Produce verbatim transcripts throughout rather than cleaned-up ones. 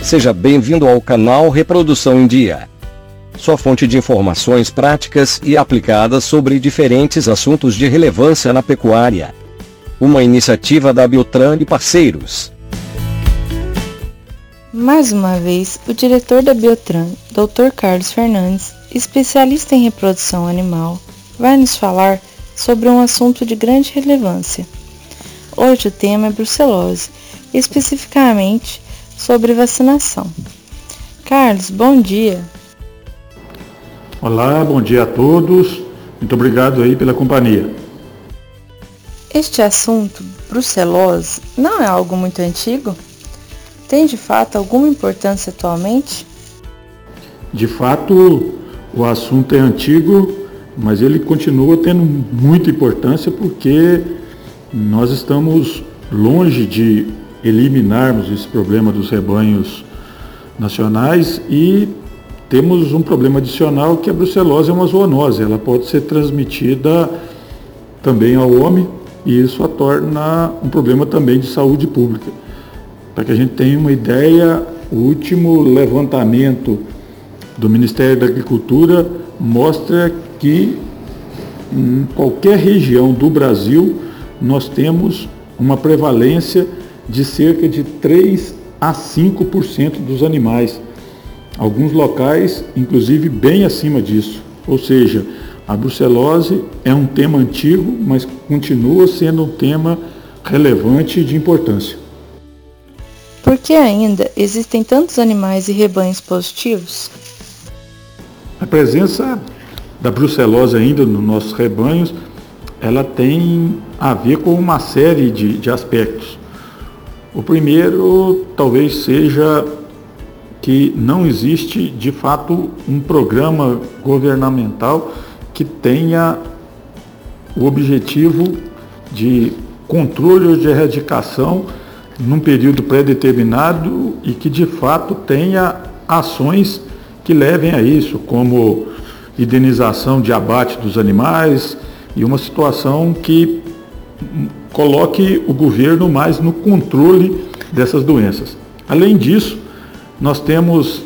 Seja bem-vindo ao canal Reprodução em Dia. Sua fonte de informações práticas e aplicadas sobre diferentes assuntos de relevância na pecuária. Uma iniciativa da Biotran e parceiros. Mais uma vez, o diretor da Biotran, doutor Carlos Fernandes, especialista em reprodução animal, vai nos falar sobre um assunto de grande relevância. Hoje o tema é brucelose, especificamente sobre vacinação. Carlos, bom dia. Olá, bom dia a todos. Muito obrigado aí pela companhia. Este assunto, brucelose, não é algo muito antigo? Tem de fato alguma importância atualmente? De fato, o assunto é antigo, mas ele continua tendo muita importância porque nós estamos longe de eliminarmos esse problema dos rebanhos nacionais e temos um problema adicional que a brucelose é uma zoonose. Ela pode ser transmitida também ao homem e isso a torna um problema também de saúde pública. Para que a gente tenha uma ideia, o último levantamento do Ministério da Agricultura mostra que em qualquer região do Brasil nós temos uma prevalência de cerca de três a cinco por cento dos animais. Alguns locais, inclusive, bem acima disso. Ou seja, a brucelose é um tema antigo, mas continua sendo um tema relevante e de importância. Por que ainda existem tantos animais e rebanhos positivos? A presença da brucelose ainda nos nossos rebanhos, ela tem a ver com uma série de, de aspectos. O primeiro talvez seja que não existe de fato um programa governamental que tenha o objetivo de controle ou de erradicação num período pré-determinado e que de fato tenha ações que levem a isso, como indenização de abate dos animais e uma situação que coloque o governo mais no controle dessas doenças. Além disso, nós temos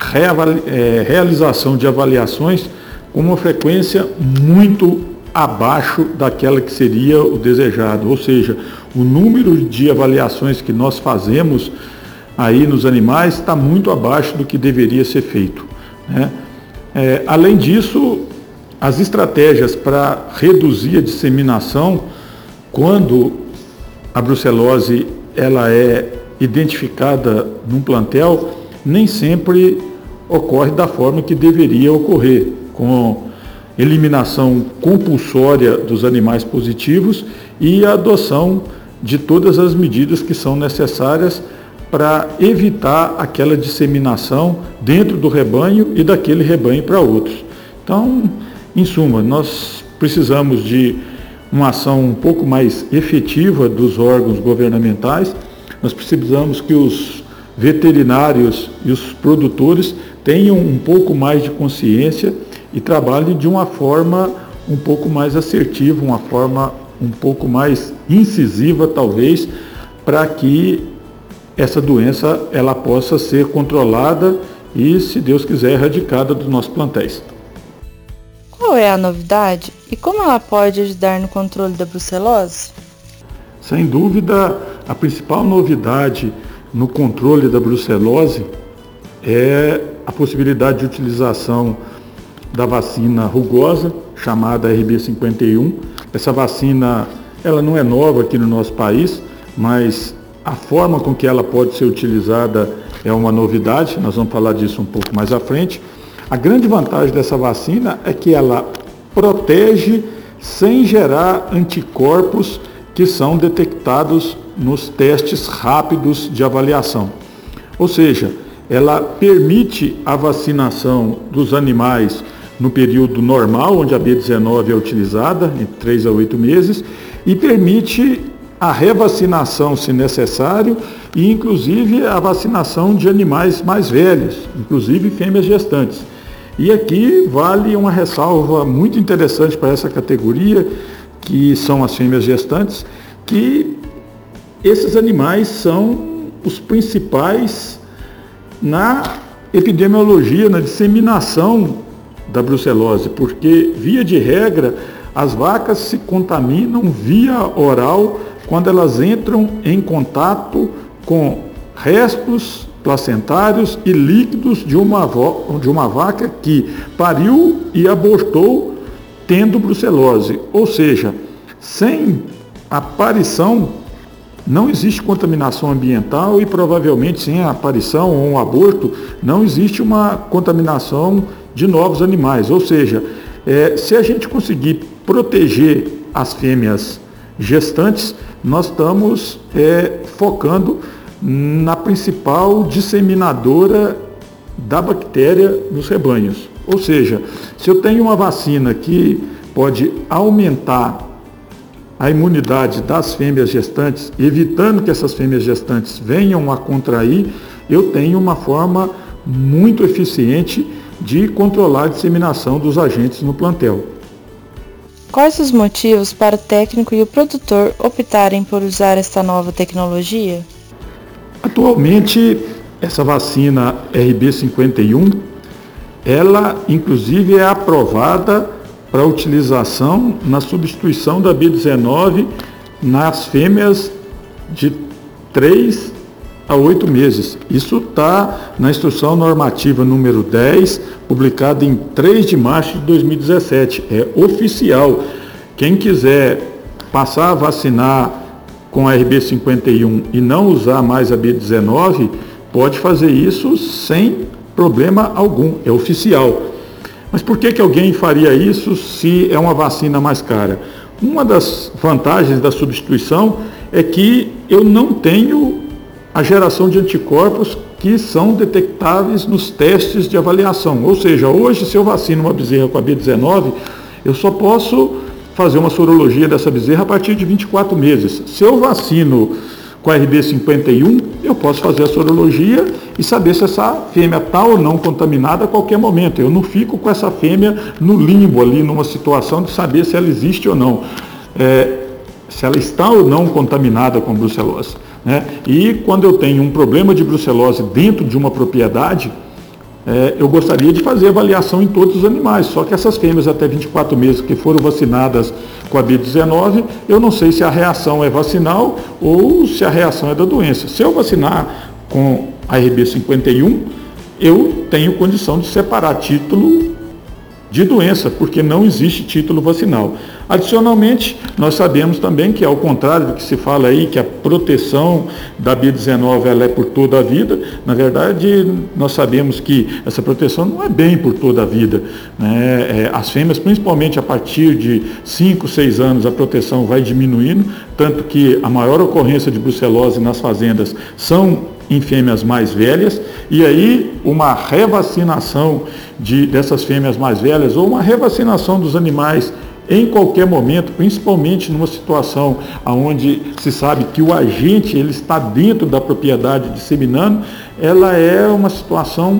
realização de avaliações com uma frequência muito abaixo daquela que seria o desejado, ou seja, o número de avaliações que nós fazemos aí nos animais está muito abaixo do que deveria ser feito, né? É, além disso, as estratégias para reduzir a disseminação, quando a brucelose ela é identificada num plantel, nem sempre ocorre da forma que deveria ocorrer, com eliminação compulsória dos animais positivos e a adoção de todas as medidas que são necessárias para evitar aquela disseminação dentro do rebanho e daquele rebanho para outros. Então, em suma, nós precisamos de uma ação um pouco mais efetiva dos órgãos governamentais, nós precisamos que os veterinários e os produtores tenham um pouco mais de consciência e trabalhem de uma forma um pouco mais assertiva, uma forma um pouco mais incisiva, talvez, para que essa doença ela possa ser controlada e, se Deus quiser, erradicada dos nossos plantéis. Qual é a novidade e como ela pode ajudar no controle da brucelose? Sem dúvida, a principal novidade no controle da brucelose é a possibilidade de utilização da vacina rugosa, chamada R B cinquenta e um. Essa vacina ela não é nova aqui no nosso país, mas a forma com que ela pode ser utilizada é uma novidade, nós vamos falar disso um pouco mais à frente. A grande vantagem dessa vacina é que ela protege sem gerar anticorpos que são detectados nos testes rápidos de avaliação. Ou seja, ela permite a vacinação dos animais no período normal, onde a B dezenove é utilizada, entre três a oito meses, e permite a revacinação, se necessário, e inclusive a vacinação de animais mais velhos, inclusive fêmeas gestantes. E aqui vale uma ressalva muito interessante para essa categoria, que são as fêmeas gestantes, que esses animais são os principais na epidemiologia, na disseminação da brucelose, porque, via de regra, as vacas se contaminam via oral quando elas entram em contato com restos placentários e líquidos de uma, de uma vaca que pariu e abortou tendo brucelose. Ou seja, sem aparição, não existe contaminação ambiental e provavelmente sem a aparição ou um aborto, não existe uma contaminação de novos animais. Ou seja, é, se a gente conseguir proteger as fêmeas gestantes, nós estamos é, focando na principal disseminadora da bactéria nos rebanhos. Ou seja, se eu tenho uma vacina que pode aumentar a imunidade das fêmeas gestantes, evitando que essas fêmeas gestantes venham a contrair, eu tenho uma forma muito eficiente de controlar a disseminação dos agentes no plantel. Quais os motivos para o técnico e o produtor optarem por usar esta nova tecnologia? Atualmente, essa vacina R B cinquenta e um, ela inclusive é aprovada para utilização na substituição da B dezenove nas fêmeas de três a oito meses. Isso está na instrução normativa número dez, publicada em três de março de dois mil e dezessete. É oficial. Quem quiser passar a vacinar com a R B cinquenta e um e não usar mais a B dezenove, pode fazer isso sem problema algum, é oficial. Mas por que que alguém faria isso se é uma vacina mais cara? Uma das vantagens da substituição é que eu não tenho a geração de anticorpos que são detectáveis nos testes de avaliação. Ou seja, hoje, se eu vacino uma bezerra com a B dezenove, eu só posso fazer uma sorologia dessa bezerra a partir de vinte e quatro meses. Se eu vacino com a R B cinquenta e um, eu posso fazer a sorologia e saber se essa fêmea está ou não contaminada a qualquer momento. Eu não fico com essa fêmea no limbo ali, numa situação de saber se ela existe ou não, é, se ela está ou não contaminada com brucelose, né? E quando eu tenho um problema de brucelose dentro de uma propriedade, É, eu gostaria de fazer avaliação em todos os animais, só que essas fêmeas até vinte e quatro meses que foram vacinadas com a B dezenove, eu não sei se a reação é vacinal ou se a reação é da doença. Se eu vacinar com a R B cinquenta e um, eu tenho condição de separar título de doença, porque não existe título vacinal. Adicionalmente, nós sabemos também que, ao contrário do que se fala aí, que a proteção da B dezenove ela é por toda a vida, na verdade, nós sabemos que essa proteção não é bem por toda a vida, né? É, as fêmeas, principalmente a partir de cinco, seis anos, a proteção vai diminuindo, tanto que a maior ocorrência de brucelose nas fazendas são em fêmeas mais velhas, e aí uma revacinação de, dessas fêmeas mais velhas, ou uma revacinação dos animais em qualquer momento, principalmente numa situação onde se sabe que o agente ele está dentro da propriedade disseminando, ela é uma situação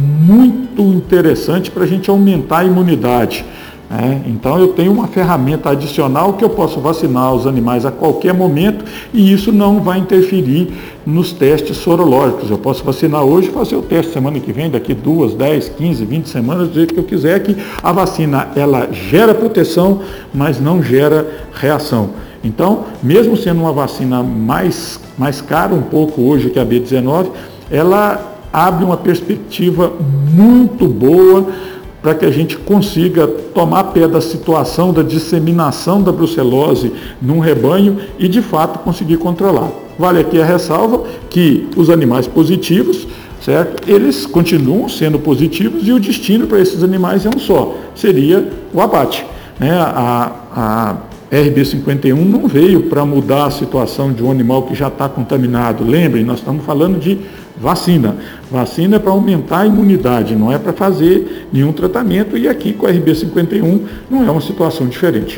muito interessante para a gente aumentar a imunidade. É, então eu tenho uma ferramenta adicional que eu posso vacinar os animais a qualquer momento e isso não vai interferir nos testes sorológicos. Eu posso vacinar hoje e fazer o teste semana que vem, daqui duas, dez, quinze, vinte semanas, do jeito que eu quiser, que a vacina ela gera proteção, mas não gera reação. Então, mesmo sendo uma vacina mais, mais cara um pouco hoje que a B dezenove, ela abre uma perspectiva muito boa para que a gente consiga tomar pé da situação da disseminação da brucelose num rebanho e, de fato, conseguir controlar. Vale aqui a ressalva que os animais positivos, certo? Eles continuam sendo positivos e o destino para esses animais é um só, seria o abate, né? A, a R B cinquenta e um não veio para mudar a situação de um animal que já está contaminado. Lembrem, nós estamos falando de vacina. Vacina é para aumentar a imunidade, não é para fazer nenhum tratamento, e aqui com a R B cinquenta e um não é uma situação diferente.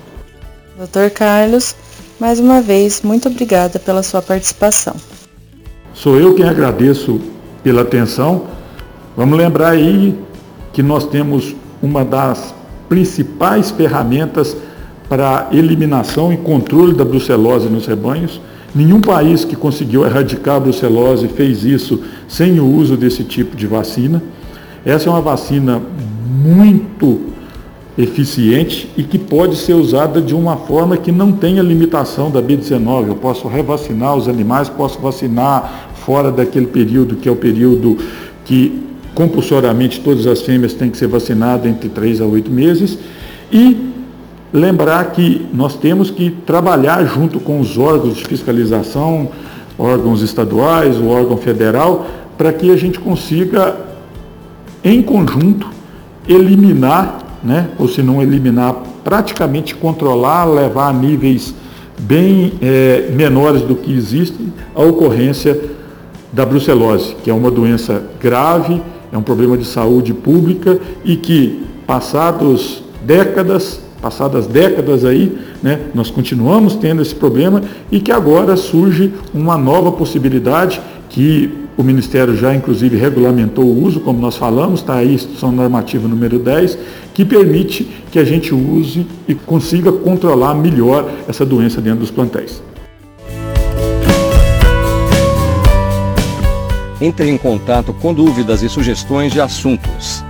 doutor Carlos, mais uma vez, muito obrigada pela sua participação. Sou eu quem agradeço pela atenção. Vamos lembrar aí que nós temos uma das principais ferramentas para eliminação e controle da brucelose nos rebanhos, Nenhum país que conseguiu erradicar a brucelose fez isso sem o uso desse tipo de vacina. Essa é uma vacina muito eficiente e que pode ser usada de uma forma que não tenha limitação da B dezenove. Eu posso revacinar os animais, posso vacinar fora daquele período que é o período que compulsoriamente todas as fêmeas têm que ser vacinadas entre três a oito meses. E lembrar que nós temos que trabalhar junto com os órgãos de fiscalização, órgãos estaduais, o órgão federal, para que a gente consiga, em conjunto, eliminar, né, ou se não eliminar, praticamente controlar, levar a níveis bem é, menores do que existem a ocorrência da brucelose, que é uma doença grave, é um problema de saúde pública e que, passados décadas, passadas décadas aí, né, nós continuamos tendo esse problema e que agora surge uma nova possibilidade que o Ministério já inclusive regulamentou o uso, como nós falamos, está aí a Instrução Normativa número dez, que permite que a gente use e consiga controlar melhor essa doença dentro dos plantéis. Entre em contato com dúvidas e sugestões de assuntos.